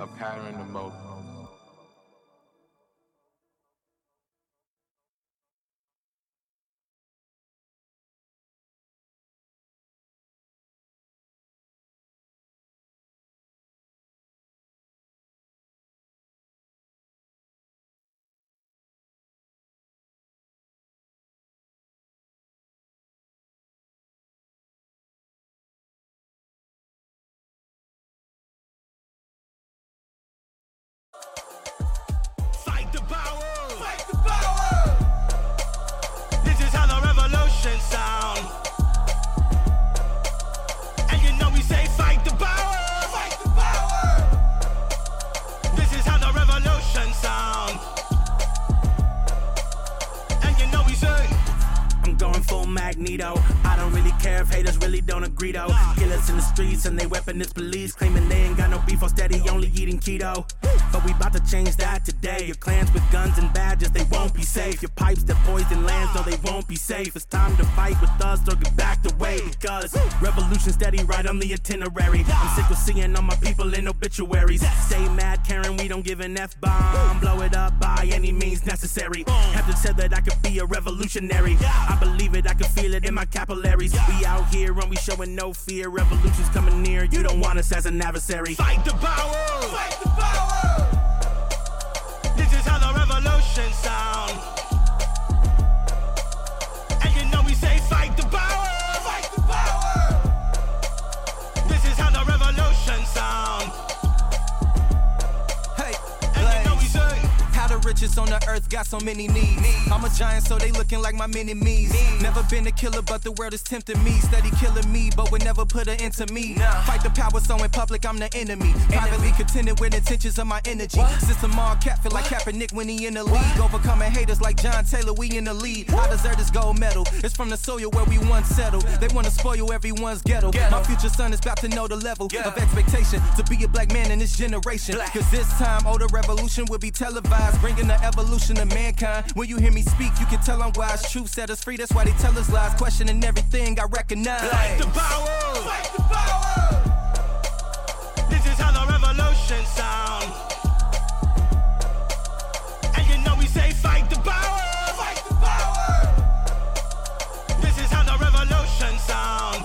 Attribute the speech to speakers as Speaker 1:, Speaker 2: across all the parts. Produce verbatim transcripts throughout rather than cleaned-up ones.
Speaker 1: a pattern of both.
Speaker 2: Fight the power! Fight the power! This is how the revolution sound. And you know we say fight the power! Fight the power! This is how the revolution sound. And you know we say I'm going full Magneto. I don't really care if haters really don't agree though. Killers in the streets and they weapon is police, claiming they ain't got no beef or steady, only eating keto. But we about to change that today. Your clans with guns and badges, they won't be safe. Your pipes that poison lands, no, they won't be safe. It's time to fight with us or get back the way. Because revolution steady right on the itinerary. I'm sick of seeing all my people in obituaries. Stay mad, Karen, we don't give an F-bomb. Blow it up by any means necessary. Have to said that I could be a revolutionary. I believe it, I can feel it in my capillaries. We out here and we showing no fear. Revolution's coming near, you don't want us as an adversary. Fight the power! Fight the power! This is how the revolution sound. And you know we say fight the power! Fight the power! This is how the revolution sound. Hey, and you know we say how the richest on the earth got so many needs. I'm a giant, so they looking like my mini-me's. Never been a killer, but the world is tempting me. Steady killing me, but would never put an end to me. Fight the power, so in public I'm the enemy. Privately contended with intentions of my energy. System all cap, feel like Kaepernick when he in the league. Overcoming haters like John Taylor, we in the lead. I deserve this gold medal. It's from the soil where we once settled. They wanna spoil everyone's ghetto. My future son is about to know the level of expectation to be a black man in this generation. Cause this time, oh, the revolution will be televised, bringing the evolution of mankind. When you hear me speak, you can tell I'm wise. Truth set us free, that's why they tell us lies. Questioning everything I recognize. Fight the power! Fight the power! This is how the revolution sound. And you know we say fight the power! Fight the power! This is how the revolution sound.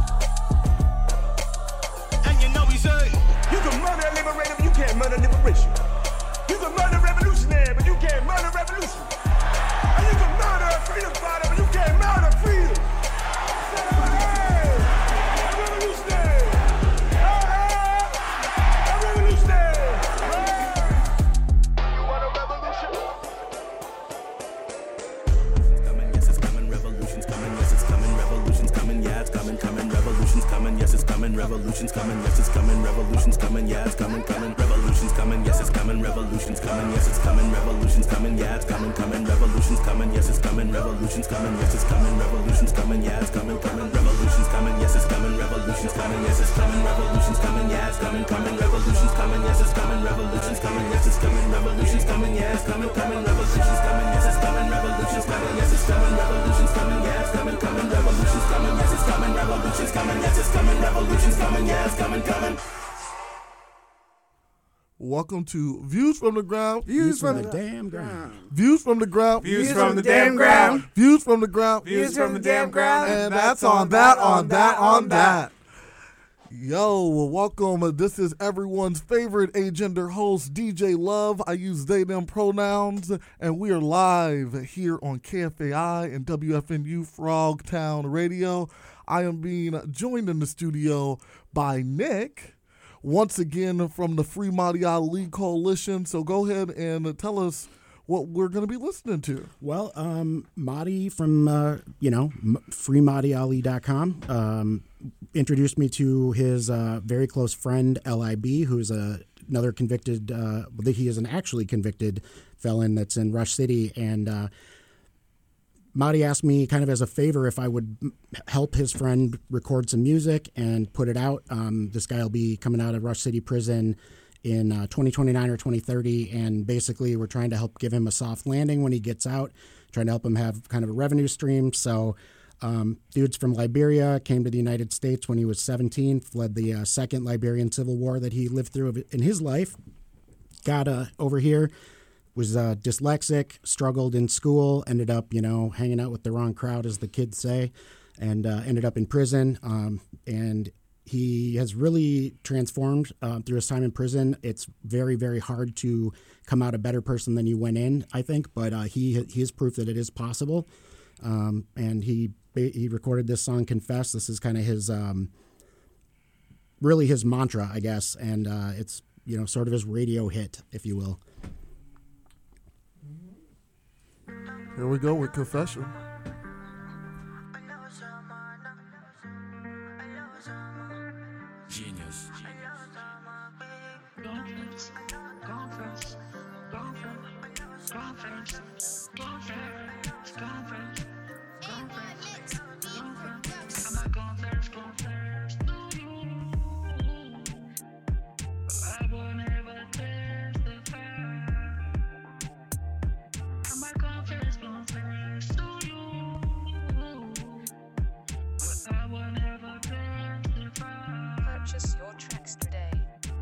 Speaker 2: And you know we say
Speaker 3: you can murder a liberator, but you can't murder liberation. You can murder a revolutionary, but you can't murder revolution. And you can murder a freedom fighter, but you can't murder freedom. Hey, a revolutionary. Hey, a revolutionary. Hey. You want a revolution?
Speaker 2: It's coming, yes, it's coming. Revolution's coming, yes, it's coming. Revolution's coming, yeah, it's coming, coming. Revolution's coming, yes, it's coming. Revolution's coming, yes, it's coming. Revolution's coming, yeah, it's coming, coming. Revolution's coming, yes, it's coming. Revolution's coming, yes, it's coming. Revolution's coming, yeah, it's coming, coming. Revolution's coming, yes, it's coming. Revolution's coming, yes, it's coming. Revolution's coming, yeah, it's coming, coming. Revolution's coming, yes, it's coming. Revolution's coming, yes, it's coming. Revolution's coming, yeah, it's coming, coming. Revolution's coming, yes, it's coming. Revolution's coming, yes, it's coming. Revolution's coming, yeah, it's coming, coming. Revolution's coming, yes, it's coming. Revolution's coming, yes, it's coming. Revolution's coming, yeah, it's coming, coming. Revolution's coming, yes, it's coming. Revolution's coming, yes, it's coming. Revolution's coming, yeah, it's coming, coming.
Speaker 4: Welcome to Views from the Ground.
Speaker 5: Views from the damn ground.
Speaker 4: Views from the ground.
Speaker 5: Views from the damn ground.
Speaker 4: Views from the ground.
Speaker 5: Views from the damn ground.
Speaker 4: And that's on that, on that, on that. Yo, well, welcome. This is everyone's favorite agender host, D J Love. I use they, them pronouns, and we are live here on K F A I and W F N U Frogtown Radio. I am being joined in the studio by Nick, once again from the Free Mahdi Ali Coalition. So go ahead and tell us what we're going to be listening to.
Speaker 5: Well, um, Mahdi from, uh, you know, free mahdi ali dot com um, introduced me to his uh, very close friend, L I B, who's a, another convicted, uh, he is an actually convicted felon that's in Rush City. And uh, Mahdi asked me kind of as a favor if I would help his friend record some music and put it out. Um, this guy will be coming out of Rush City Prison in uh, twenty twenty-nine or twenty thirty, and basically we're trying to help give him a soft landing when he gets out, trying to help him have kind of a revenue stream. So Um, dude's from Liberia, came to the United States when he was seventeen, fled the uh, second Liberian Civil War that he lived through in his life. Got uh, over here, was uh, dyslexic, struggled in school, ended up, you know, hanging out with the wrong crowd, as the kids say, and uh, ended up in prison. Um, and he has really transformed uh, through his time in prison. It's very, very hard to come out a better person than you went in, I think, but uh, he he is proof that it is possible. Um, and he he recorded this song, Confess. This is kind of his, um, really his mantra, I guess, and uh, it's, you know, sort of his radio hit, if you will.
Speaker 4: Here we go with Confession.
Speaker 2: Genius.
Speaker 1: Purchase your tracks today.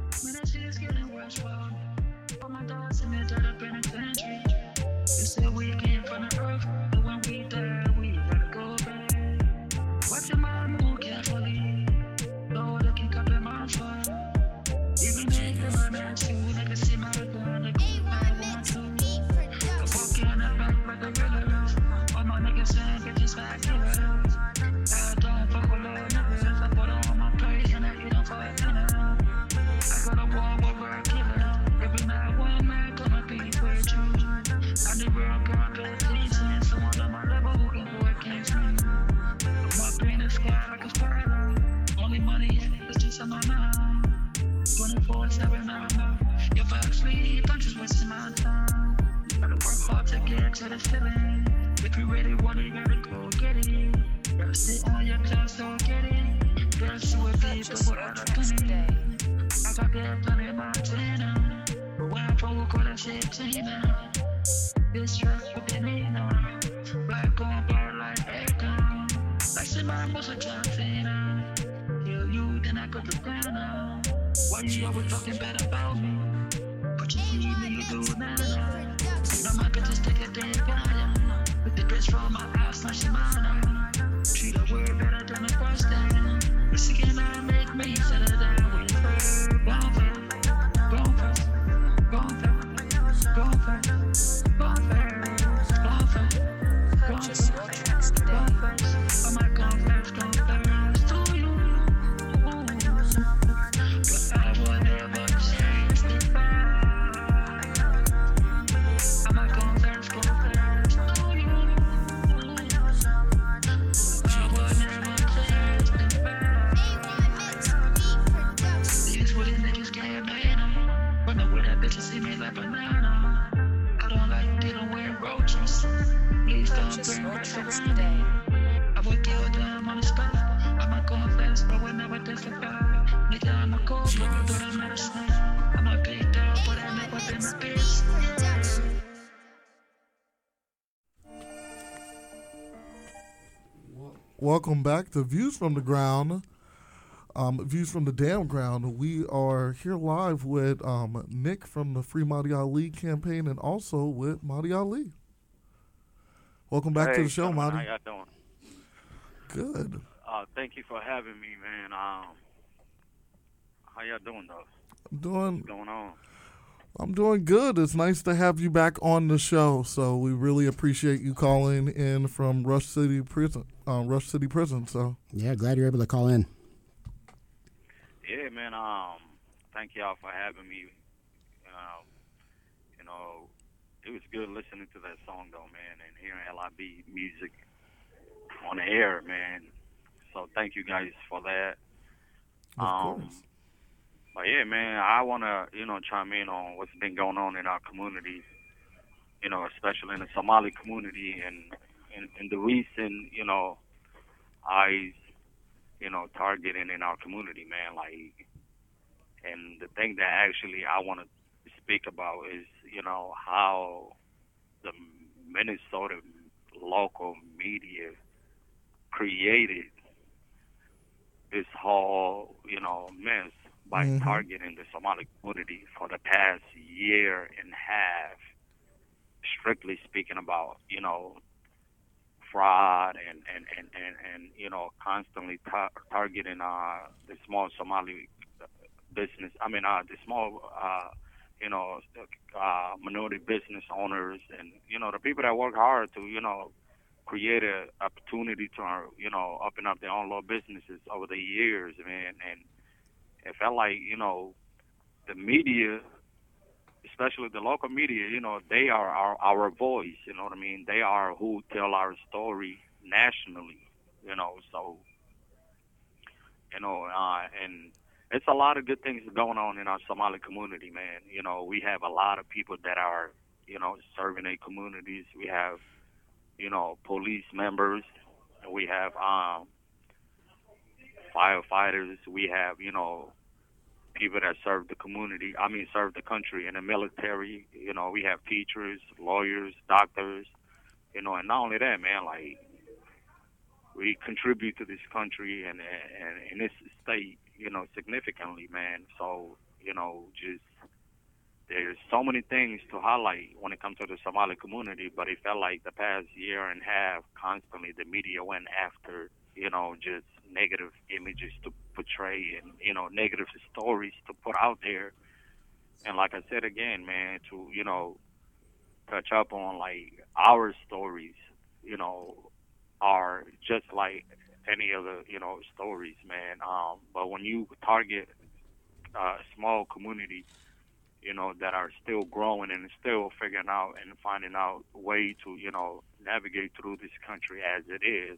Speaker 6: You said we came from the earth, but when we die, we gotta go back. Watch your mind move carefully. Lord, I can copy my phone. Even if I'm not you, they can see my gun. They go I want to. I'm walking up back like a river. All my niggas saying bitches back here. I don't fuck with little niggas. I put on my plate and I eat them for dinner. I got a war with a killer. Every night one man gonna be with you. I never got the attention. Someone on my level who can go against me. My brain is scared like a spider. Only money is just on my mind. twenty-four seven, I know. If I sleep, I'm just wasting my time. Gotta work hard to get to the ceiling. If you really want it, you gotta go get it. Gotta sit on your clothes, so get it. Girls who are deep, but what I today. I got that plenty of my channel. But when I provoke all that shit, Tina. This track with the Nina. Black on bar like Akon. Like somebody was a John Cena. Kill you, then I put the ground on. Why you always talking bad about me? But you see me, you do now. No, my bitch just take a damn gun. With the bitch from my house, now she mine. Treat her word better than the first time. This again, I make me settle down with her. Gone fast, gone fast, gone fast, gone fast.
Speaker 1: Purchase your tracks today.
Speaker 6: I might go first, go first to you. But I will never change the past. I might go first, go first to you. I will never change the past. These wooden niggas can't blame them. Run away, that bitch see me like banana. I don't like dealing with roaches. Please don't
Speaker 1: Purchase
Speaker 6: bring
Speaker 1: your
Speaker 6: back
Speaker 1: tracks
Speaker 6: around.
Speaker 1: today.
Speaker 6: I would kill them on the spot. I'm not going fast, but we never testify. Nigga, I'm a cold blood, but I'm not a snake. I'm a big dog, but I never been a bitch.
Speaker 4: Welcome back to Views from the Ground. Um, Views from the Damn Ground. We are here live with um, Nick from the Free Mahdi Ali campaign and also with Mahdi Ali. Welcome back
Speaker 7: hey,
Speaker 4: to the show, Mahdi.
Speaker 7: How y'all doing?
Speaker 4: Good.
Speaker 7: Uh, thank you for having me, man. Um, how y'all doing, though?
Speaker 4: I'm doing.
Speaker 7: What's going on?
Speaker 4: I'm doing good. It's nice to have you back on the show. So we really appreciate you calling in from Rush City Prison. Uh, Rush City Prison. So
Speaker 5: Yeah, glad you're able to call in.
Speaker 7: Yeah, man. Um, thank y'all for having me. Um, you know, it was good listening to that song, though, man, and hearing L I B music on the air, man. So thank you guys for that.
Speaker 4: of
Speaker 7: Um,
Speaker 4: course.
Speaker 7: But yeah, man, I want to, you know, chime in on what's been going on in our community, you know, especially in the Somali community and in, in the recent, you know, eyes, you know, targeting in our community, man. Like, and the thing that actually I want to speak about is, you know, how the Minnesota local media created this whole, you know, mess by
Speaker 4: Mhm.
Speaker 7: targeting the Somali community for the past year and a half, strictly speaking about, you know, fraud and, and, and, and, and you know, constantly tar- targeting uh, the small Somali business, I mean, uh, the small, uh, you know, uh, minority business owners and, you know, the people that work hard to, you know, create a opportunity to, uh, you know, open up their own little businesses over the years, man. And it felt like, you know, the media, especially the local media, you know, they are our, our voice, you know what I mean? They are who tell our story nationally, you know, so, you know, uh, and it's a lot of good things going on in our Somali community, man. You know, we have a lot of people that are, you know, serving their communities. We have, you know, police members. We have um, firefighters. We have, you know, people that serve the community, I mean, serve the country in the military. You know, we have teachers, lawyers, doctors, you know, and not only that, man, like, we contribute to this country and, and, and this state, you know, significantly, man. So, you know, just there's so many things to highlight when it comes to the Somali community, but it felt like the past year and a half, constantly the media went after, you know, just negative images to portray and, you know, negative stories to put out there. And like I said again, man, to, you know, touch up on, like, our stories, you know, are just like any other, you know, stories, man. Um, but when you target a small community, you know, that are still growing and still figuring out and finding out a way to, you know, navigate through this country as it is,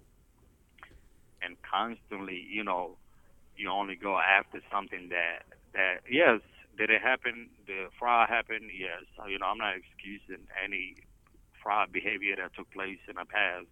Speaker 7: and constantly, you know, you only go after something that, that yes, did it happen? Did fraud happen? Yes. You know, I'm not excusing any fraud behavior that took place in the past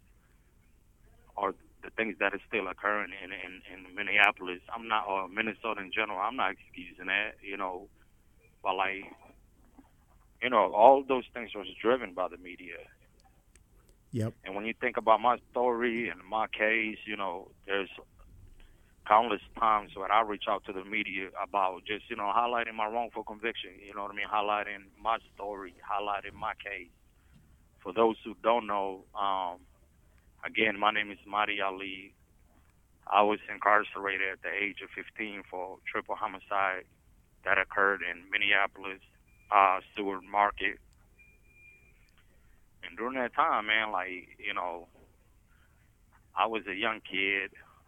Speaker 7: or the things that are still occurring in, in, in Minneapolis. I'm not, or Minnesota in general, I'm not excusing that, you know. But, like, you know, all those things was driven by the media.
Speaker 5: Yep.
Speaker 7: And when you think about my story and my case, you know, there's countless times when I reach out to the media about just, you know, highlighting my wrongful conviction, you know what I mean, highlighting my story, highlighting my case. For those who don't know, um, again, my name is Mahdi Ali. I was incarcerated at the age of fifteen for triple homicide that occurred in Minneapolis, uh, Stewart Market. And during that time, man, like, you know, I was a young kid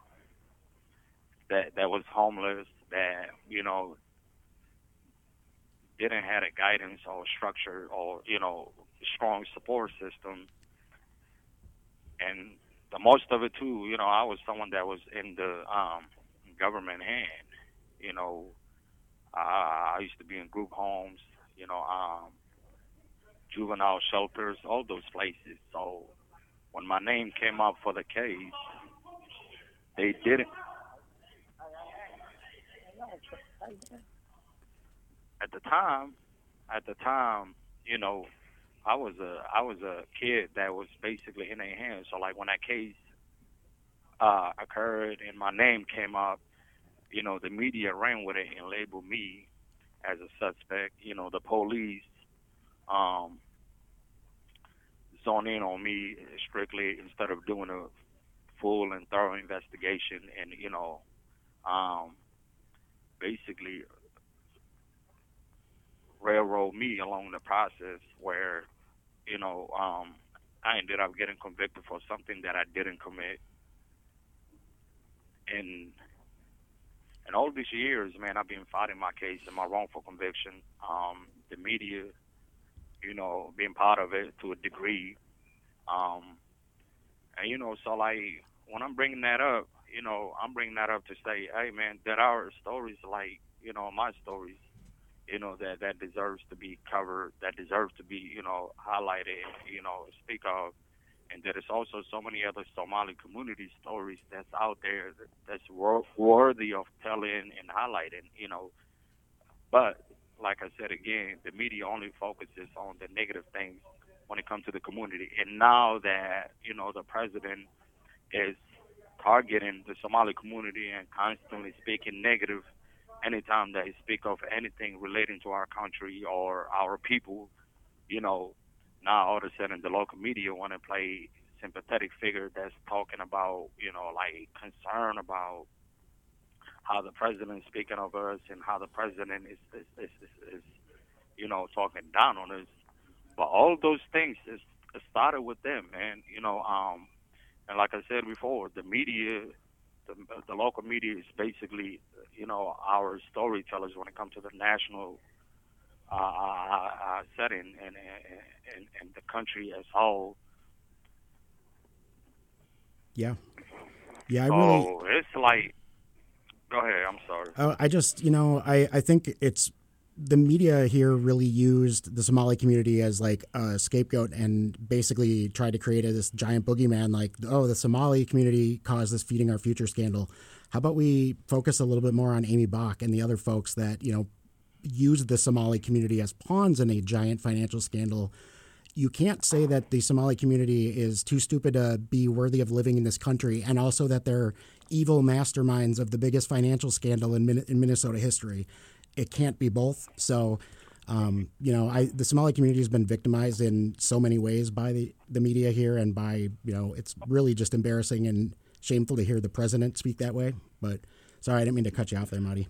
Speaker 7: that that was homeless, that, you know, didn't have a guidance or structure or, you know, strong support system. And the most of it, too, you know, I was someone that was in the um, government hand, you know. Uh, I used to be in group homes, you know, um, juvenile shelters, all those places. So when my name came up for the case, they didn't. At the time, at the time, you know, I was a I was a kid that was basically in their hands. So like when that case uh, occurred and my name came up, you know, the media ran with it and labeled me as a suspect. You know, the police um, zoned in on me strictly instead of doing a full and thorough investigation and, you know, um, basically railroad me along the process where, you know, um, I ended up getting convicted for something that I didn't commit. And And all these years, man, I've been fighting my case and my wrongful conviction. Um, the media, you know, being part of it to a degree. Um, and, you know, so, like, when I'm bringing that up, you know, I'm bringing that up to say, hey, man, there are stories like, you know, my stories, you know, that, that deserves to be covered, that deserves to be, you know, highlighted, you know, speak of. And there is also so many other Somali community stories that's out there that, that's wor- worthy of telling and highlighting, you know. But, like I said again, the media only focuses on the negative things when it comes to the community. And now that, you know, the president is targeting the Somali community and constantly speaking negative anytime they speak of anything relating to our country or our people. You know, now all of a sudden the local media want to play sympathetic figure that's talking about, you know, like concern about how the president is speaking of us and how the president is, is, is, is, is you know, talking down on us. But all of those things is it started with them, man. You know, um, and like I said before, the media, the, the local media is basically, you know, our storytellers when it comes to the national uh, uh, uh, setting and, and and the country as a whole.
Speaker 5: Yeah, yeah, I really.
Speaker 7: Oh, it's like. Go ahead. I'm sorry.
Speaker 5: Uh, I just, you know, I, I think it's the media here really used the Somali community as like a scapegoat and basically tried to create a, this giant boogeyman like, oh, the Somali community caused this Feeding Our Future scandal. How about we focus a little bit more on Amy Bach and the other folks that, you know, used the Somali community as pawns in a giant financial scandal? You can't say that the Somali community is too stupid to be worthy of living in this country, and also that they're evil masterminds of the biggest financial scandal in, Min- in Minnesota history. It can't be both. So, um, you know, I, the Somali community has been victimized in so many ways by the, the media here, and by, you know, it's really just embarrassing and shameful to hear the president speak that way. But sorry, I didn't mean to cut you off there, Marty.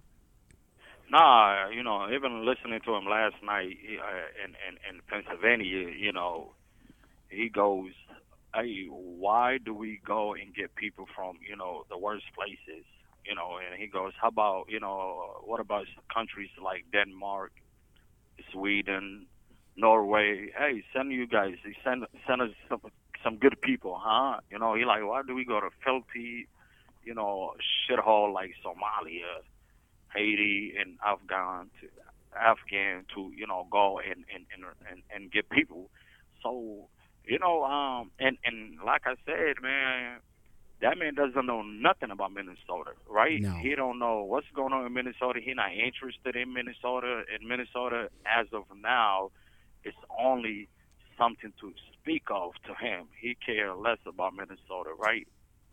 Speaker 7: Nah, you know, even listening to him last night uh, in, in, in Pennsylvania, you know, he goes, hey, why do we go and get people from, you know, the worst places? You know, and he goes, how about, you know, what about countries like Denmark, Sweden, Norway? Hey, send you guys, send send us some, some good people, huh? You know, he like, why do we go to filthy, you know, shithole like Somalia, Haiti, and Afghan to Afghan to, you know, go and and, and, and, and get people? So, you know, um, and, and like I said, man, that man doesn't know nothing about Minnesota, right?
Speaker 5: No.
Speaker 7: He don't know what's going on in Minnesota. He's not interested in Minnesota. In Minnesota, as of now, it's only something to speak of to him. He cares less about Minnesota, right?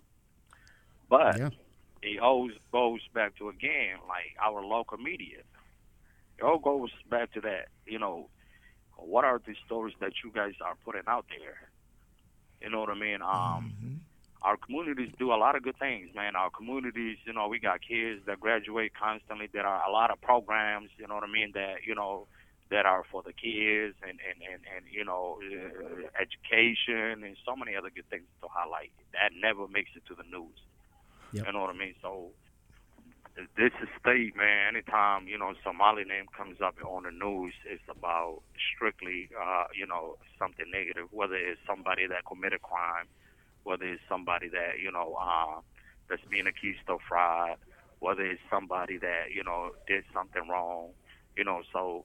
Speaker 7: But
Speaker 5: Yeah.
Speaker 7: it always goes back to, again, like our local media. It all goes back to that, you know, what are the stories that you guys are putting out there? You know what I mean? Um,
Speaker 4: Mm-hmm.
Speaker 7: Our communities do a lot of good things, man. Our communities, you know, we got kids that graduate constantly. There are a lot of programs, you know what I mean, that, you know, that are for the kids and, and, and, and you know, uh, education and so many other good things to highlight. That never makes it to the news.
Speaker 5: Yep.
Speaker 7: You know what I mean? So this is state, man. Anytime, you know, Somali name comes up on the news, it's about strictly, uh, you know, something negative, whether it's somebody that committed crime, whether it's somebody that, you know, uh, that's being accused of fraud, whether it's somebody that, you know, did something wrong, you know. So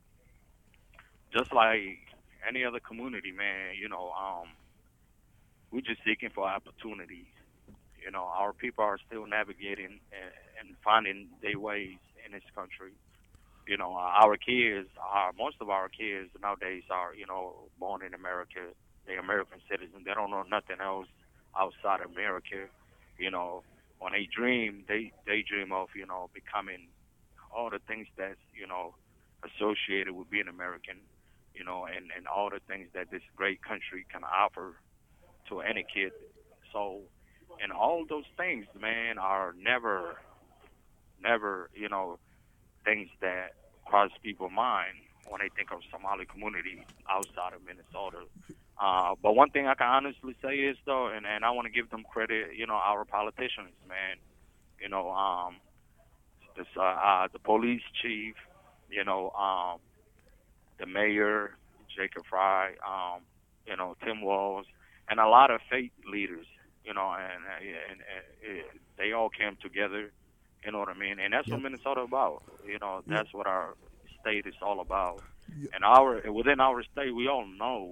Speaker 7: just like any other community, man, you know, um, we're just seeking for opportunities. You know, our people are still navigating and, and finding their ways in this country. You know, our kids, are, most of our kids nowadays are, you know, born in America. They're American citizens. They don't know nothing else outside America. You know, when they dream, they, they dream of, you know, becoming all the things that's, you know, associated with being American, you know, and, and all the things that this great country can offer to any kid. So, and all those things, man, are never, never, you know, things that cross people's mind when they think of Somali community outside of Minnesota. Uh, but one thing I can honestly say is, though, and, and I want to give them credit, you know, our politicians, man. You know, um, this, uh, uh, the police chief, you know, um, the mayor, Jacob Fry, um, you know, Tim Walz, and a lot of faith leaders, you know, and, and, and, and they all came together, you know what I mean? And that's
Speaker 5: Yep.
Speaker 7: what Minnesota about. You know, that's what our state is all about. And our within our state, we all know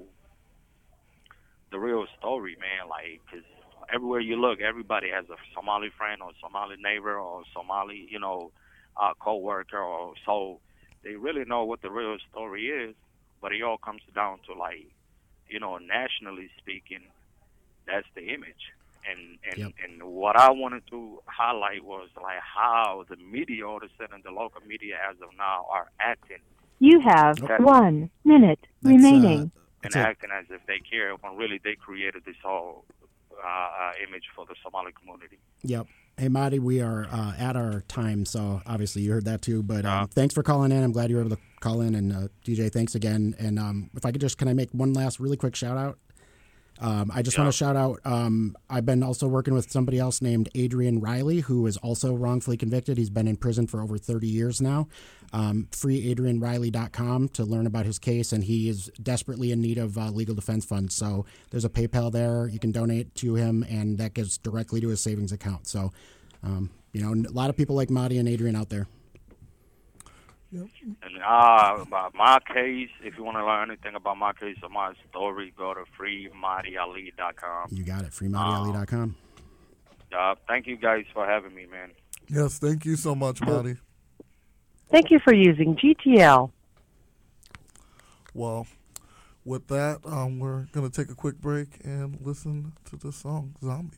Speaker 7: the real story, man. Like, because everywhere you look, everybody has a Somali friend or Somali neighbor or Somali, you know, uh, co-worker. Or, so they really know what the real story is. But it all comes down to, like, you know, nationally speaking, that's the image. And and,
Speaker 5: Yep.
Speaker 7: and what I wanted to highlight was like how the media, all of a sudden, the local media as of now are acting
Speaker 8: You have
Speaker 7: Okay.
Speaker 8: one minute
Speaker 5: That's,
Speaker 8: remaining.
Speaker 5: uh,
Speaker 7: and
Speaker 5: that's it.
Speaker 7: acting as if they care when really they created this whole uh, uh, image for the Somali community.
Speaker 5: Yep. Hey, Marty, we are uh, at our time, so obviously you heard that too. But um,
Speaker 7: Yeah.
Speaker 5: thanks for calling in. I'm glad you were able to call in. And uh, D J, thanks again. And um, if I could just, can I make one last really quick shout out? Um, I just
Speaker 7: Yeah.
Speaker 5: want to shout out, um, I've been also working with somebody else named Adrian Riley, who is also wrongfully convicted. He's been in prison for over thirty years now. Um, free adrian riley dot com to learn about his case, and he is desperately in need of uh, legal defense funds. So there's a PayPal there. You can donate to him, and that goes directly to his savings account. So, um, you know, a lot of people like Marty and Adrian out there.
Speaker 7: And uh, about my case, if you want to learn anything about my case or my story, go to free madi ali dot com.
Speaker 5: You got it, free madi ali dot com.
Speaker 7: Uh, thank you guys for having me, man.
Speaker 4: Yes, thank you so much, Marty.
Speaker 8: Thank you for using G T L.
Speaker 4: Well, with that, um, we're going to take a quick break and listen to the song Zombie.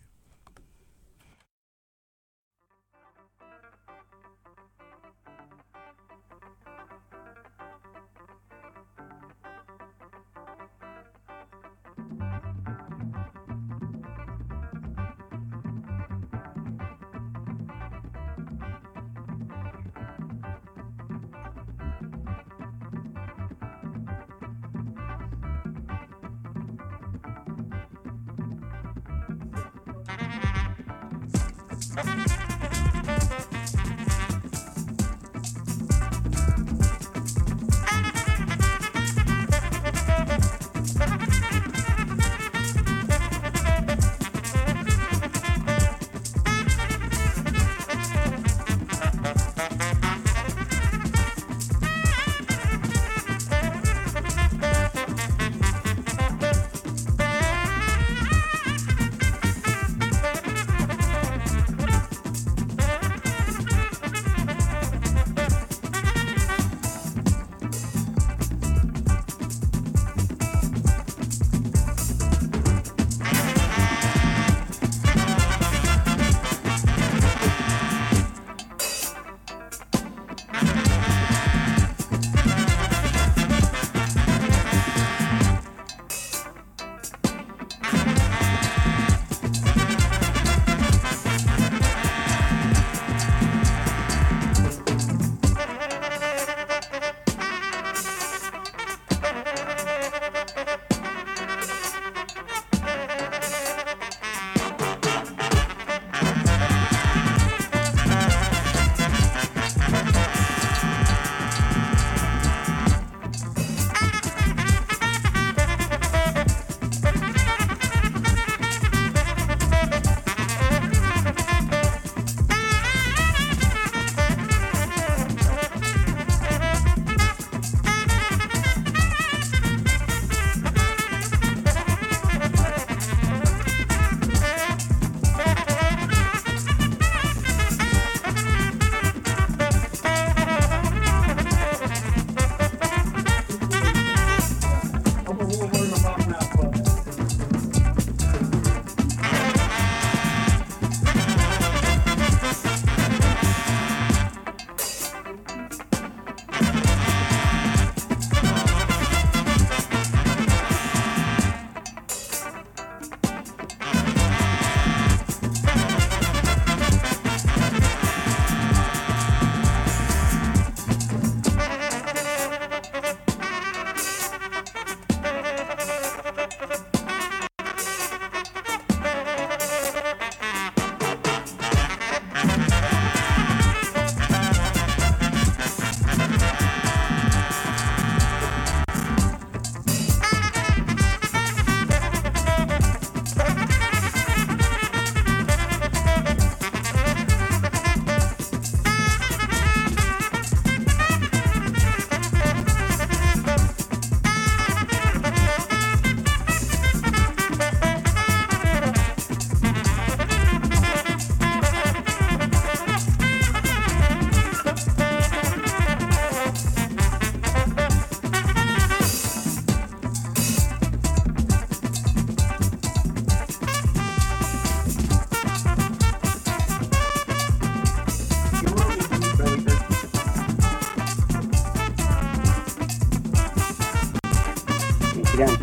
Speaker 9: again.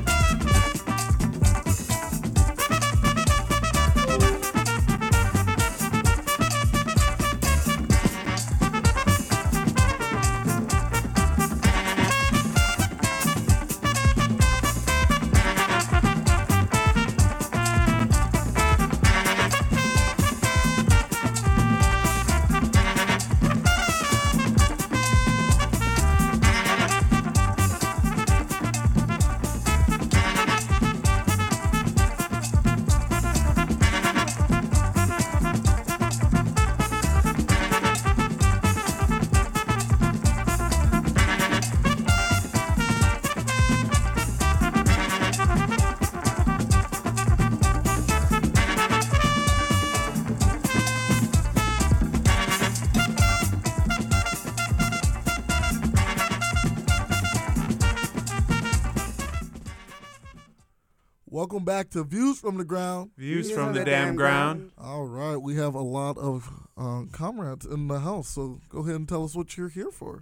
Speaker 4: Welcome back to Views from the Ground.
Speaker 10: Views from the damn ground.
Speaker 4: All right, we have a lot of um, comrades in the house, so go ahead and tell us what you're here for.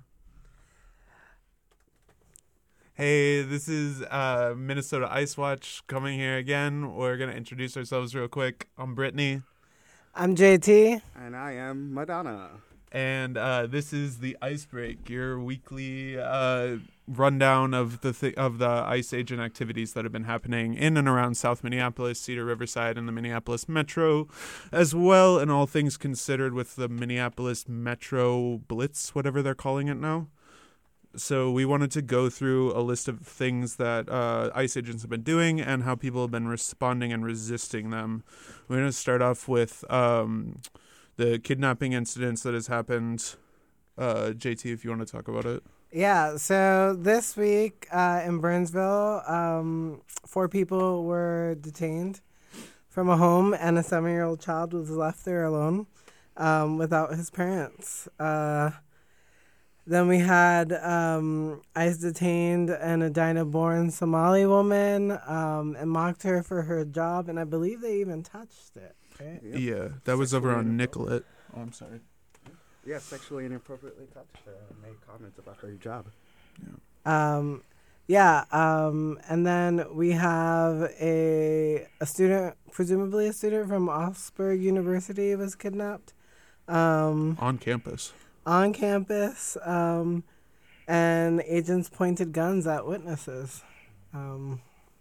Speaker 10: Hey, this is uh, Minnesota Ice Watch coming here again. We're going to introduce ourselves real quick. I'm Brittany.
Speaker 11: I'm J T.
Speaker 12: And I am Madonna.
Speaker 10: And uh, this is the Ice Break, your weekly uh, rundown of the th- of the ICE agent activities that have been happening in and around South Minneapolis, Cedar Riverside, and the Minneapolis Metro, as well, and all things considered with the Minneapolis Metro Blitz, whatever they're calling it now. So we wanted to go through a list of things that uh, ICE agents have been doing and how people have been responding and resisting them. We're going to start off with um, the kidnapping incidents that has happened. Uh, J T, if you want to talk about it.
Speaker 11: Yeah, so this week uh, in Burnsville, um, four people were detained from a home, and a seven-year-old child was left there alone um, without his parents. Uh, then we had um, ICE detained an Edina-born Somali woman um, and mocked her for her job, and I believe they even touched it. Right?
Speaker 10: Yep. Yeah, that was over on Nicollet. Oh, I'm sorry.
Speaker 12: Yeah, sexually inappropriately touched her and made comments about her job.
Speaker 11: Yeah. Um, yeah. Um, and then we have a a student, presumably a student from Augsburg University, was kidnapped. Um,
Speaker 10: on campus.
Speaker 11: On campus. Um, and agents pointed guns at witnesses. Um,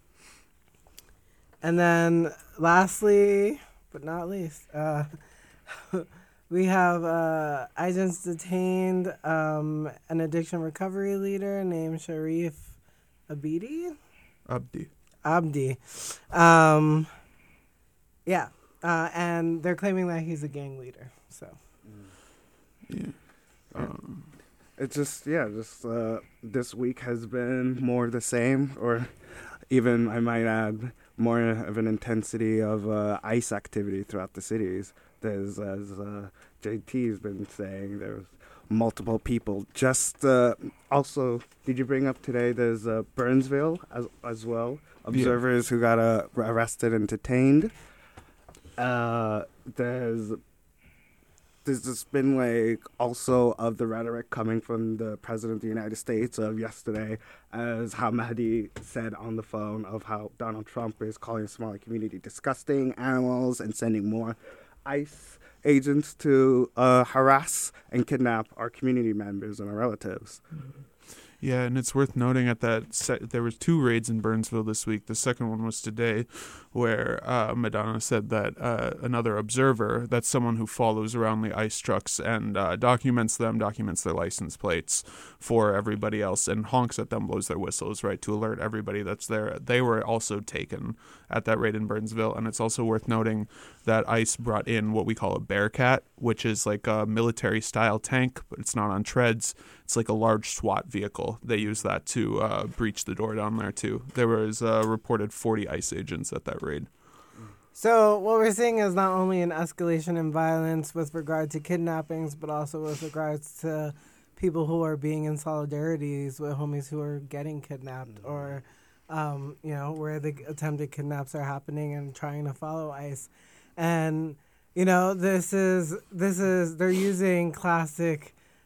Speaker 11: and then, lastly, but not least, uh, we have uh, agents detained um, an addiction recovery leader named Sharif Abidi.
Speaker 10: Abdi.
Speaker 11: Abdi. Um, yeah, uh, and they're claiming that he's a gang leader. So.
Speaker 10: Yeah. Um.
Speaker 12: It's just, yeah, just uh, this week has been more the same, or even, I might add, more of an intensity of uh, ICE activity throughout the cities. There's, as uh, J T's been saying, there's multiple people. Just uh, also, did you bring up today, there's uh, Burnsville as, as well, observers yeah. who got uh, arrested and detained. Uh, there's... There's just been, like, also of the rhetoric coming from the President of the United States of yesterday, as how Mahdi said on the phone of how Donald Trump is calling the Somali community disgusting animals and sending more ICE agents to uh, harass and kidnap our community members and our relatives.
Speaker 10: Yeah, and it's worth noting at that se- there was two raids in Burnsville this week. The second one was today, where uh, Madonna said that uh, another observer, that's someone who follows around the ICE trucks and uh, documents them, documents their license plates for everybody else, and honks at them, blows their whistles, right, to alert everybody that's there. They were also taken at that raid in Burnsville, and it's also worth noting that ICE brought in what we call a Bearcat, which is like a military-style tank, but it's not on treads. It's like a large SWAT vehicle. They use that to uh, breach the door down there, too. There was uh, reported forty ICE agents at that raid.
Speaker 11: So what we're seeing is not only an escalation in violence with regard to kidnappings, but also with regards to people who are being in solidarities with homies who are getting kidnapped, or, um, you know, where the attempted kidnaps are happening and trying to follow ICE. And, you know, this is, this is, they're using classic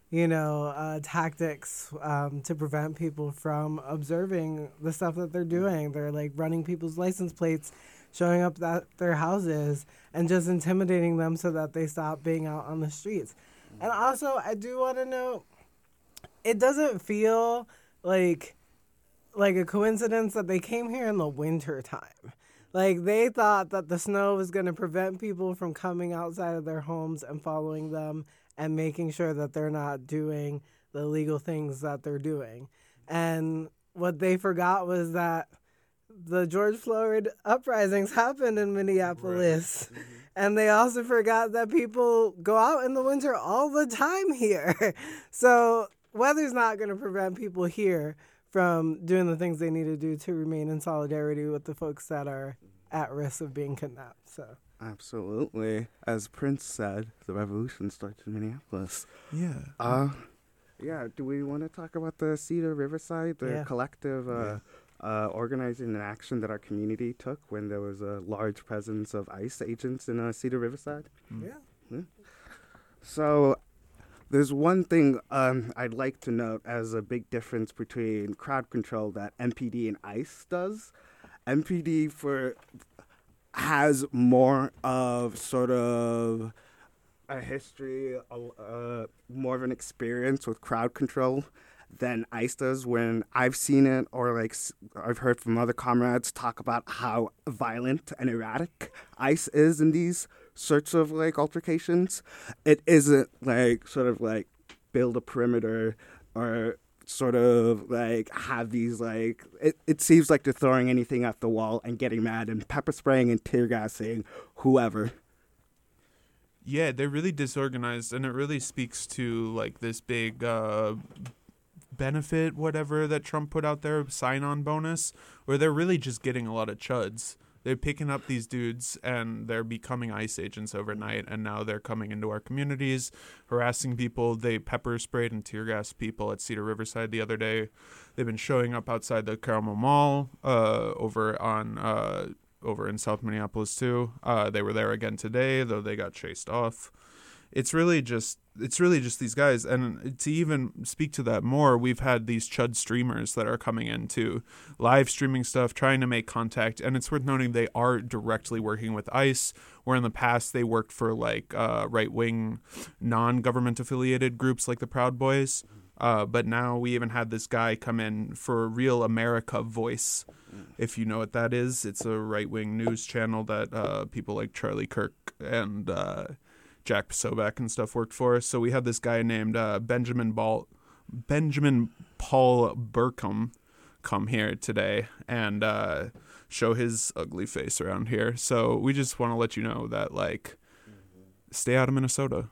Speaker 11: you know, uh, tactics um, to prevent people from observing the stuff that they're doing. They're like running people's license plates, showing up at their houses, and just intimidating them so that they stop being out on the streets. And also, I do want to note, it doesn't feel like like a coincidence that they came here in the winter time. Like, they thought that the snow was going to prevent people from coming outside of their homes and following them and making sure that they're not doing the illegal things that they're doing. And what they forgot was that the George Floyd uprisings happened in Minneapolis. Right. Mm-hmm. And they also forgot that people go out in the winter all the time here. So weather's not going to prevent people here from doing the things they need to do to remain in solidarity with the folks that are at risk of being kidnapped. So
Speaker 12: absolutely. As Prince said, the revolution starts in Minneapolis.
Speaker 10: Yeah.
Speaker 12: Uh, yeah, do we want to talk about the Cedar Riverside, the
Speaker 11: yeah.
Speaker 12: collective uh, yeah. uh, organizing and action that our community took when there was a large presence of ICE agents in uh, Cedar Riverside?
Speaker 11: Mm. Yeah.
Speaker 12: yeah. So there's one thing um, I'd like to note as a big difference between crowd control that M P D and ICE does. M P D for has more of sort of a history, uh, more of an experience with crowd control than ICE does. When I've seen it, or like I've heard from other comrades talk about how violent and erratic ICE is in these sorts of like altercations, it isn't like sort of like build a perimeter or sort of like have these like it, it seems like they're throwing anything at the wall and getting mad and pepper spraying and tear gassing whoever.
Speaker 10: Yeah, they're really disorganized, and it really speaks to like this big uh benefit whatever that Trump put out there, sign-on bonus, where they're really just getting a lot of chuds. They're picking up these dudes, and they're becoming ICE agents overnight, and now they're coming into our communities, harassing people. They pepper sprayed and tear gassed people at Cedar Riverside the other day. They've been showing up outside the Carmel Mall uh, over on uh, over in South Minneapolis too. Uh, they were there again today, though they got chased off. It's really just it's really just these guys. And to even speak to that more, we've had these chud streamers that are coming in too, live streaming stuff, trying to make contact. And it's worth noting they are directly working with ICE, where in the past they worked for like uh, right-wing, non-government affiliated groups like the Proud Boys. Uh, but now we even had this guy come in for Real America Voice, if you know what that is. It's a right-wing news channel that uh, people like Charlie Kirk and uh, Jack Posobiec and stuff worked for. So we had this guy named uh, Benjamin Ball, Benjamin Paul Burkham come here today and uh, show his ugly face around here. So we just want to let you know that, like, stay out of Minnesota.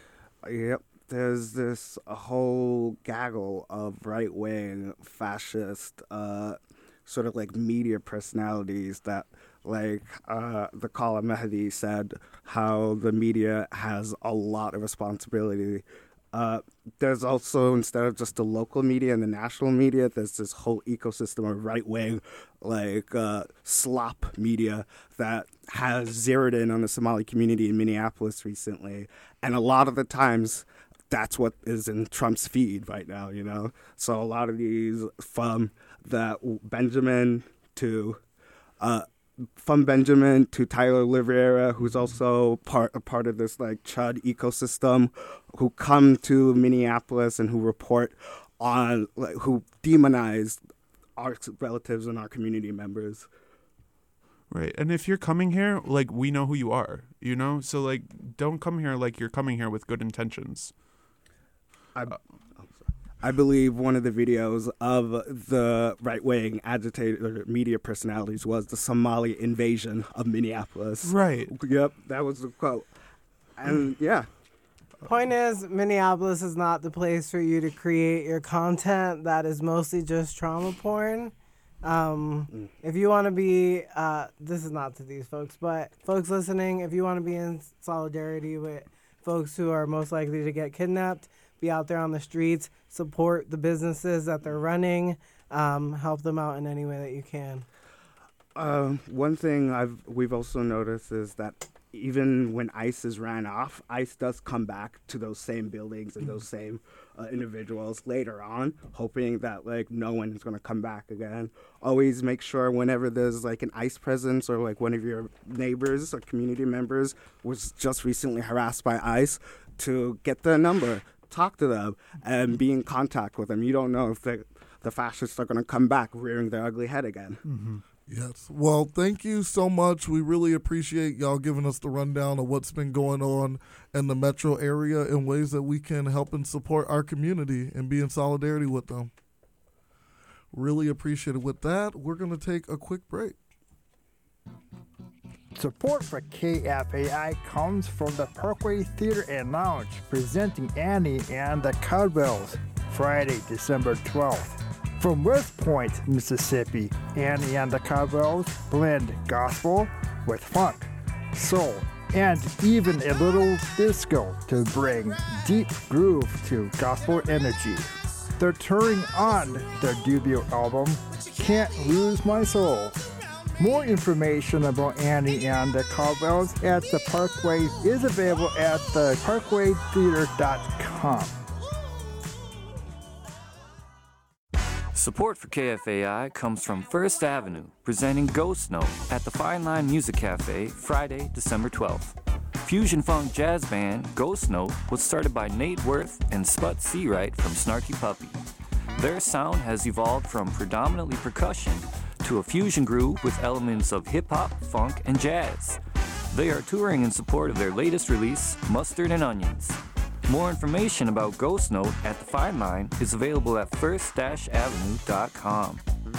Speaker 12: Yep. There's this a whole gaggle of right-wing fascist uh, sort of like media personalities that, like uh, the Kala Mehdi said, how the media has a lot of responsibility. Uh, there's also, instead of just the local media and the national media, there's this whole ecosystem of right-wing, like, uh, slop media that has zeroed in on the Somali community in Minneapolis recently. And a lot of the times, that's what is in Trump's feed right now, you know? So a lot of these, from that Benjamin to... Uh, from Benjamin to Tyler Rivera, who's also part a part of this like chud ecosystem, who come to Minneapolis and who report on, like, who demonize our relatives and our community members.
Speaker 10: Right. And if you're coming here, like, we know who you are, you know? So, like, don't come here like you're coming here with good intentions.
Speaker 12: I, uh, I believe one of the videos of the right-wing agitator media personalities was the Somali invasion of Minneapolis.
Speaker 10: Right.
Speaker 12: Yep, that was the quote. And, yeah.
Speaker 11: Point is, Minneapolis is not the place for you to create your content that is mostly just trauma porn. Um, mm. If you want to be, uh, this is not to these folks, but folks listening, if you want to be in solidarity with folks who are most likely to get kidnapped, be out there on the streets, support the businesses that they're running, um, help them out in any way that you can.
Speaker 12: Uh, one thing I've we've also noticed is that even when ICE is ran off, ICE does come back to those same buildings and those same uh, individuals later on, hoping that like no one is going to come back again. Always make sure whenever there's like an ICE presence or like one of your neighbors or community members was just recently harassed by ICE, to get the number, talk to them, and be in contact with them. You don't know if the the fascists are going to come back rearing their ugly head again.
Speaker 4: Mm-hmm. Yes. Well, thank you so much. We really appreciate y'all giving us the rundown of what's been going on in the metro area in ways that we can help and support our community and be in solidarity with them. Really appreciate it. With that, we're going to take a quick break.
Speaker 9: Support for K F A I comes from the Parkway Theater and Lounge, presenting Annie and the Cowbells, Friday, December twelfth. From West Point, Mississippi, Annie and the Cowbells blend gospel with funk, soul, and even a little disco to bring deep groove to gospel energy. They're touring on their debut album, Can't Lose My Soul. More information about Annie and the Cowbells at the Parkway is available at the parkway theater dot com.
Speaker 13: Support for K F A I comes from First Avenue, presenting Ghost Note at the Fine Line Music Cafe, Friday, December twelfth. Fusion funk jazz band Ghost Note was started by Nate Worth and Sput Seawright from Snarky Puppy. Their sound has evolved from predominantly percussion to a fusion groove with elements of hip-hop, funk, and jazz. They are touring in support of their latest release, Mustard and Onions. More information about Ghost Note at the Fine Line is available at first avenue dot com.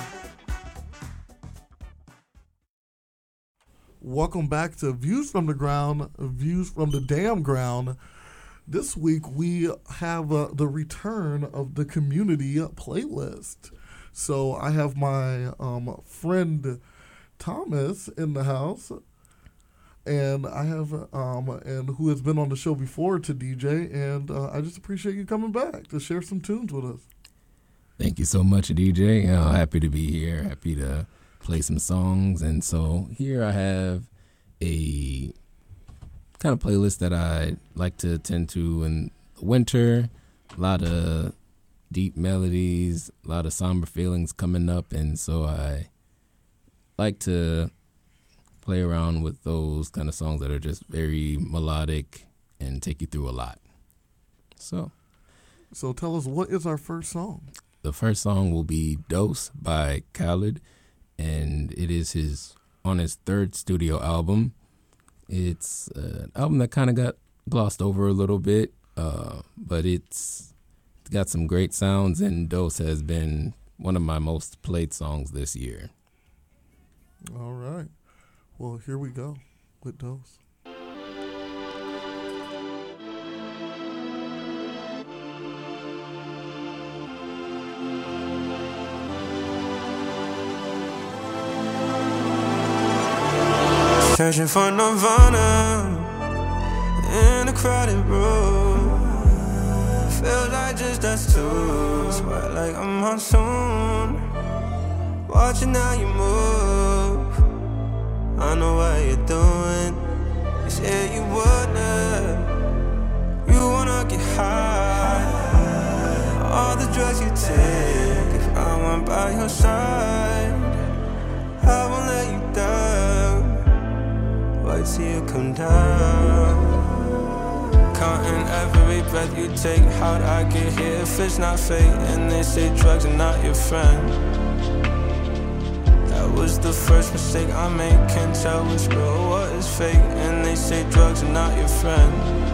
Speaker 4: Welcome back to Views from the Ground, Views from the Damn Ground. This week we have uh, the return of the community playlist. So I have my um, friend Thomas in the house, and I have um, and who has been on the show before to D J, and uh, I just appreciate you coming back to share some tunes with us.
Speaker 14: Thank you so much, D J. Uh, happy to be here. Happy to play some songs, and so here I have a kind of playlist that I like to tend to in the winter. A lot of deep melodies, a lot of somber feelings coming up, and so I like to play around with those kind of songs that are just very melodic and take you through a lot. So,
Speaker 4: so tell us, what is our first song?
Speaker 14: The first song will be Dose by Khaled, and it is his on his third studio album. It's an album that kind of got glossed over a little bit, uh, but it's got some great sounds, and Dose has been one of my most played songs this year.
Speaker 4: All right. Well, here we go with Dose.
Speaker 15: Searching for Nirvana in a crowded room. Feels like just us two. Sweat like a monsoon. Watching how you move. I know what you're doing. You said you wouldn't. You wanna get high. All the drugs you take. If I went by your side, I won't let you down. Wait till you come down. Counting every breath you take. How'd I get here if it's not fate? And they say drugs are not your friend. That was the first mistake I made. Can't tell what's real, what is fake. And they say drugs are not your friend.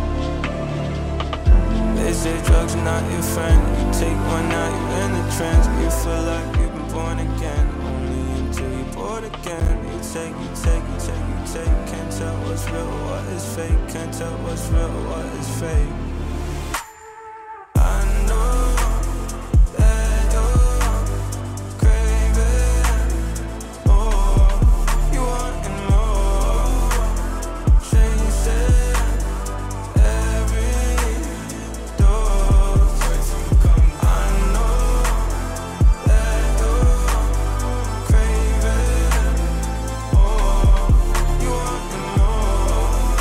Speaker 15: They say drugs are not your friend. You take one now, you're in the trance. You feel like you've been born again. Only until you're bored again. You take, you take, you take, you take. Can't tell what's real, what is fake. Can't tell what's real, what is fake. I know that you're craving more. You wanting more. Chasing every door. I know that you're craving more. You wanting more.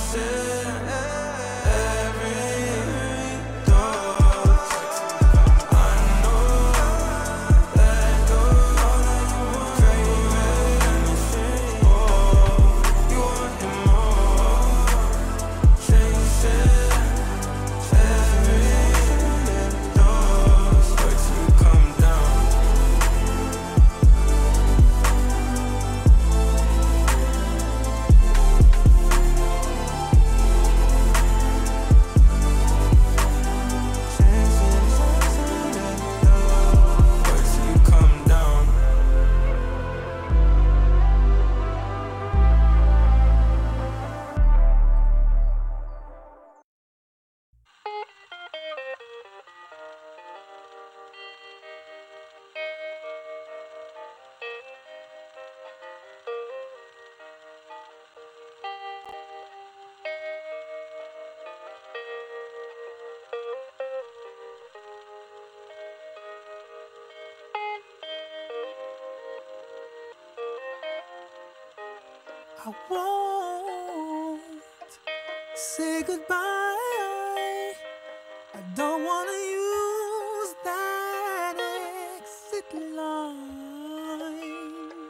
Speaker 2: I won't say goodbye. I don't want to use that exit line.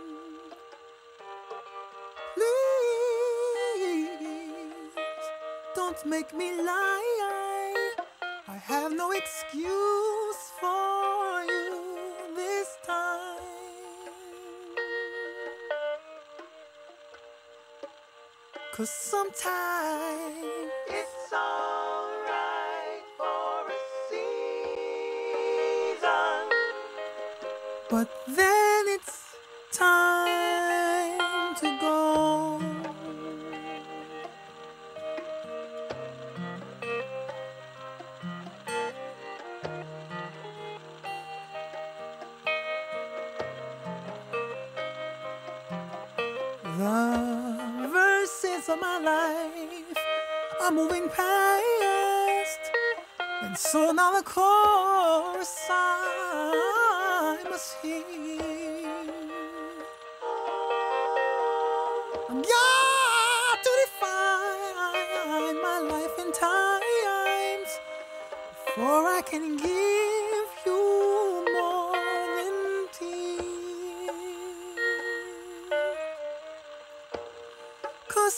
Speaker 2: Please don't make me lie. I have no excuse for you this time. Cause sometimes it's alright for a season, but then it's time to go. The verses of my life are moving past, and so now the chorus I must hear. I'm got to define my life in times before I can give you more than tears. Cause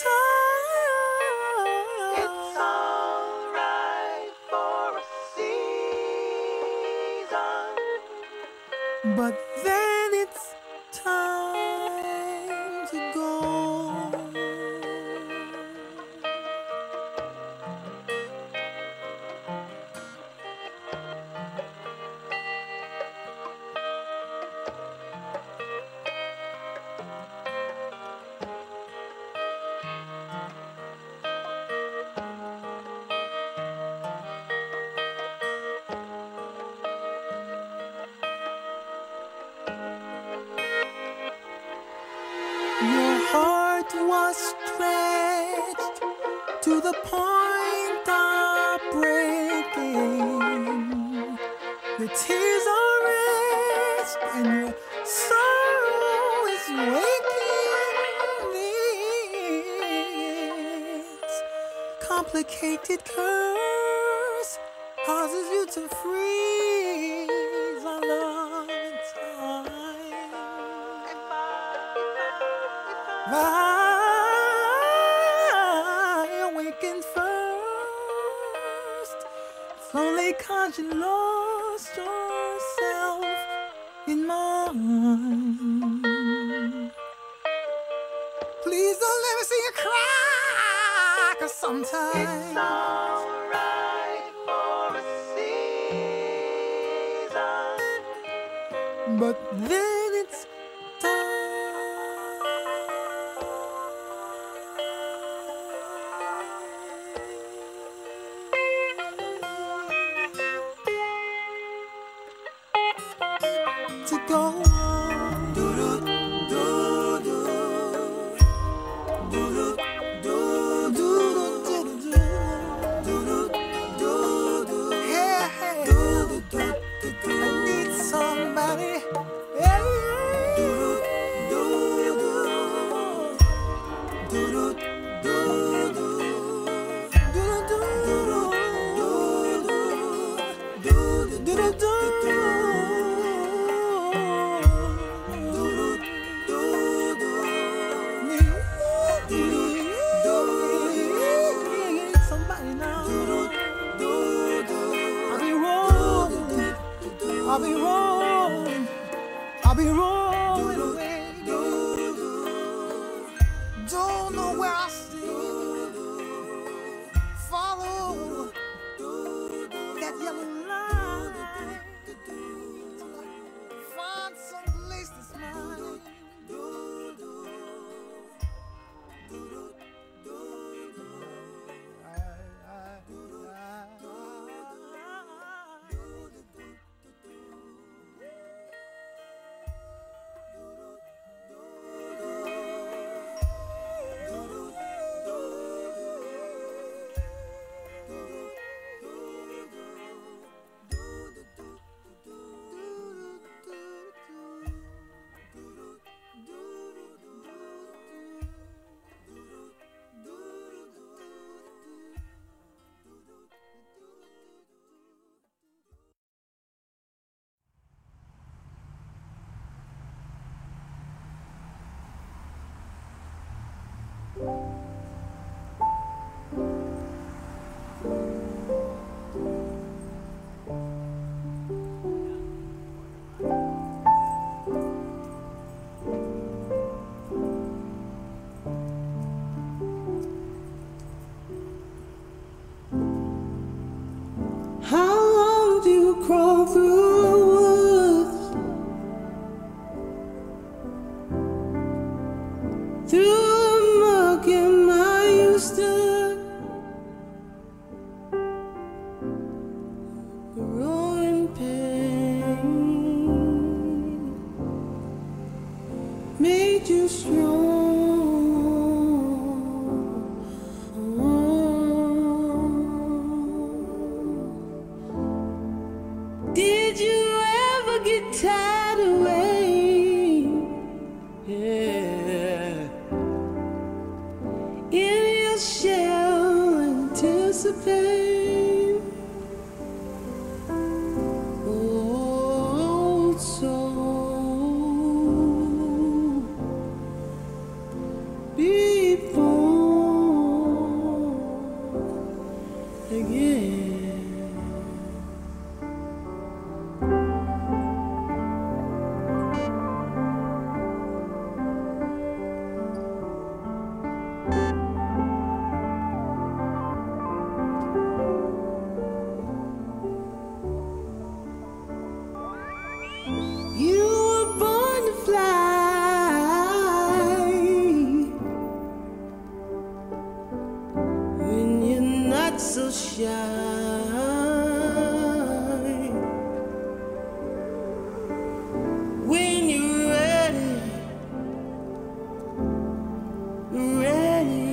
Speaker 2: sometimes it's alright for a season, but then it's time to go. Your heart was stretched to the point of breaking. Your tears are rest and your sorrow is waking. This complicated curse causes you to freeze our love in time. I awakened first. It's only 'cause you lost yourself in mine. Please don't let me see you cry, 'cause sometimes it's alright for a season, but then it's time. To go on. Do do do do. Do do do do do do. Do do do do. Hey hey. Do do do do. I need somebody. Hey. Do do do do. Do do do do.
Speaker 15: not so shy. When you're ready, ready.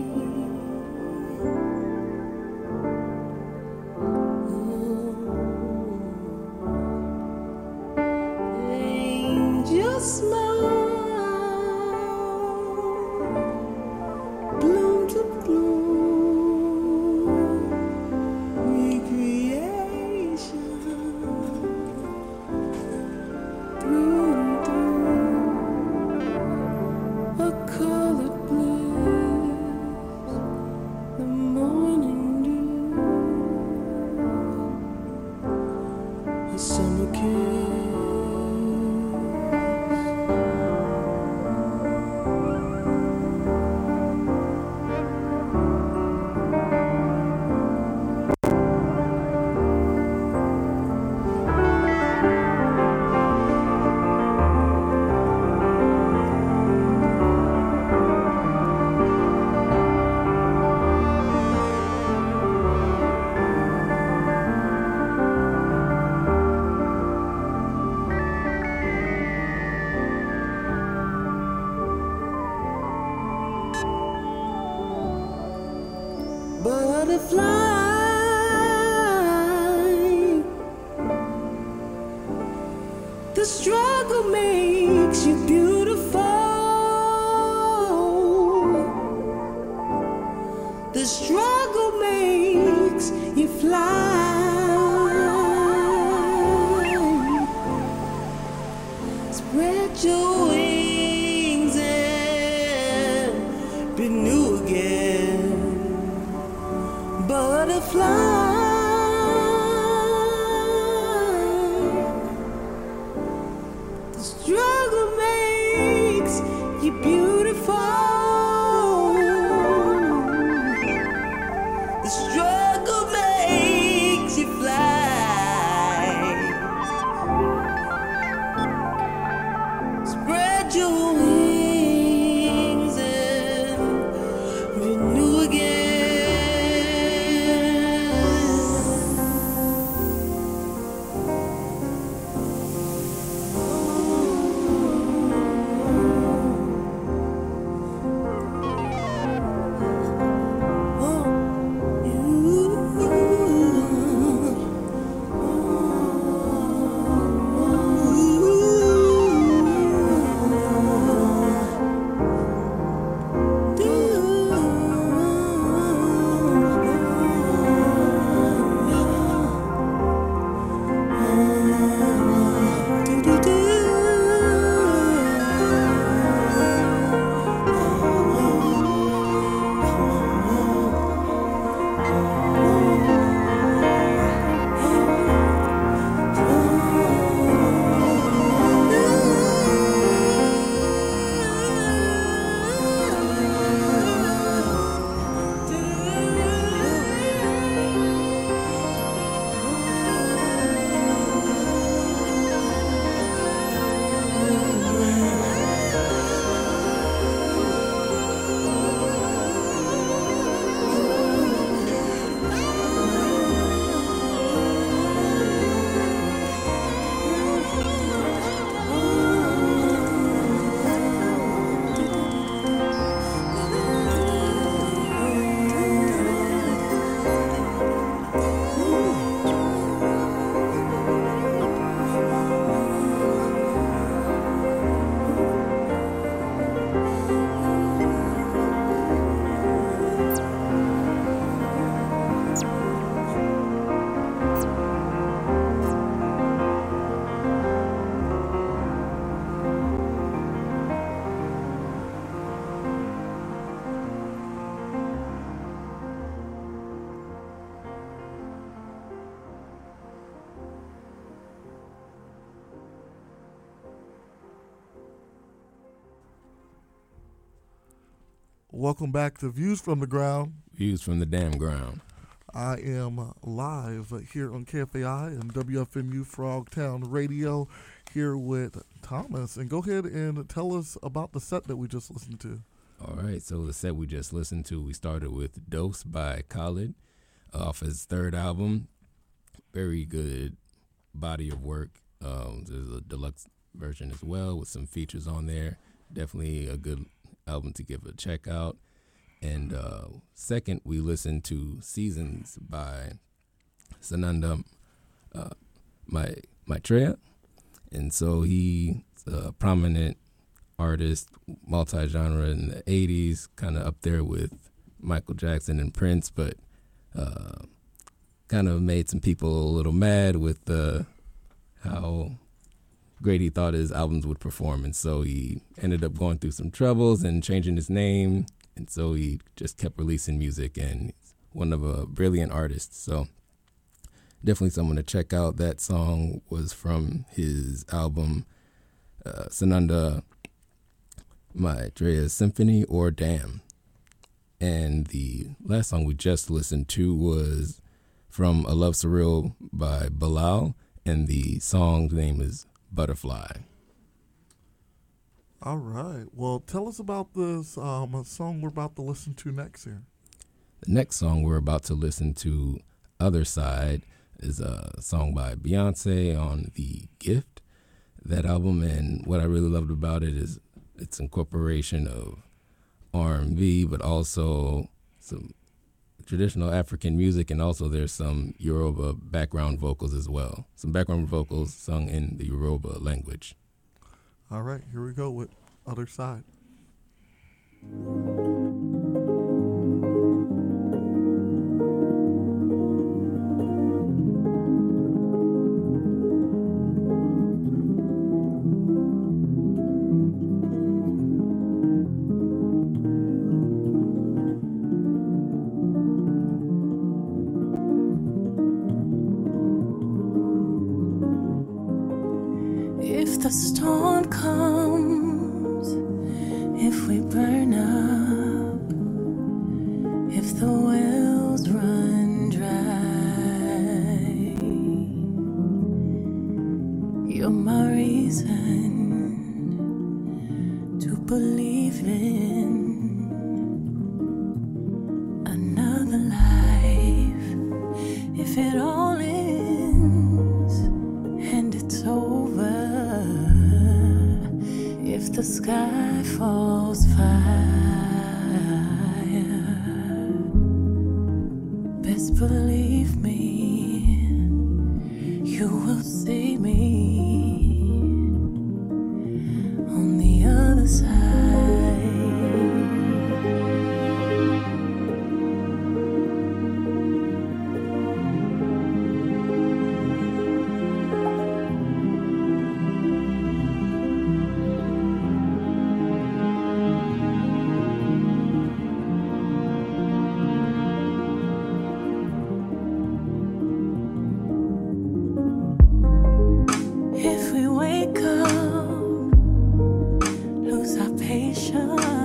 Speaker 15: Angel smile, bloom to bloom, recreation through and through, a colored bliss, the morning dew, a summer kiss. Butterfly, the struggle makes you beautiful. The struggle makes you fly. Spread your wings and be new again. Butterfly, the struggle makes you beautiful. The struggle makes you fly. Spread your wings and renew again.
Speaker 4: Welcome back to Views from the Ground.
Speaker 14: Views from the damn ground.
Speaker 4: I am live here on K F A I and W F M U Frogtown Radio here with Thomas. And go ahead and tell us about the set that we just listened to.
Speaker 14: All right, so the set we just listened to, we started with Dose by Khalid. off his third album. Very good body of work. Um, there's a deluxe version as well with some features on there. Definitely a good album to give a check out. And uh, second, we listened to Seasons by Sananda uh, My Maitreya. And so he's a prominent artist, multi-genre in the eighties, kind of up there with Michael Jackson and Prince, but uh, kind of made some people a little mad with uh, how great he thought his albums would perform. And so he ended up going through some troubles and changing his name. And so he just kept releasing music, and he's one of a brilliant artists. So definitely someone to check out. That song was from his album, uh, Sananda Maitreya's Symphony or Damn. And the last song we just listened to was from A Love Surreal by Bilal, and the song's name is Butterfly.
Speaker 4: All right. Well, tell us about this um, song we're about to listen to next here.
Speaker 14: The next song we're about to listen to, Other Side, is a song by Beyonce on The Gift, that album. And what I really loved about it is its incorporation of R and B, but also some traditional African music, and also there's some Yoruba background vocals as well. Some background vocals sung in the Yoruba language.
Speaker 4: All right, here we go with Other Side.
Speaker 16: If the storm comes, if we burn up, if the wells run dry, you're my reason to believe in another life. If it all ends and it's over, if the sky falls fire, best believe me, you will see me on the other side. If we wake up, lose our patience,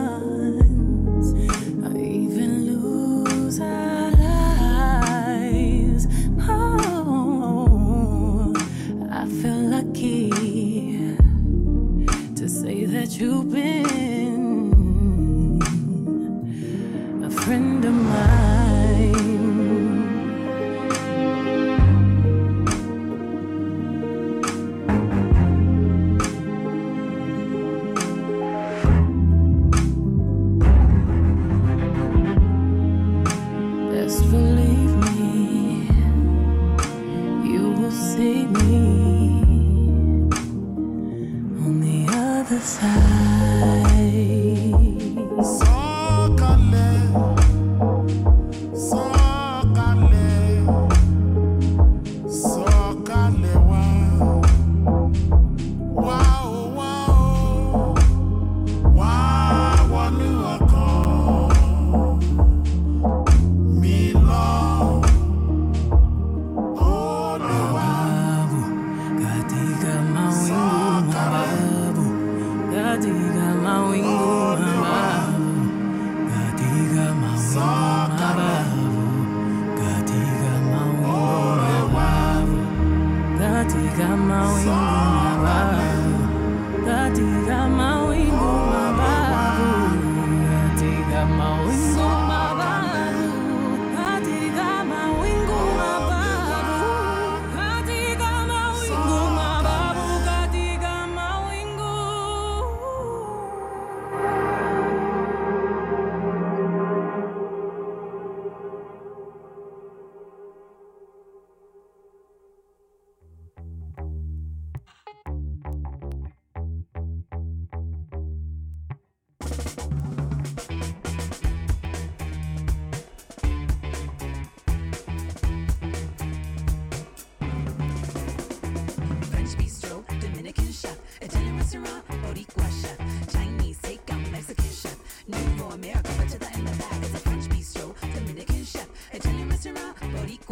Speaker 16: or even lose our lives, oh, I feel lucky to say that you've been a friend of mine. Best believe me, you will see me on the other side.
Speaker 17: Sokale, sokale, sokale, wow, wow, wow, wow, wanu akon, mi love.
Speaker 18: restaurant, Boricua chef. Chinese takeout, Mexican chef. New for America, but to the end of the bag is a French bistro, Dominican chef. Italian restaurant, Boricua.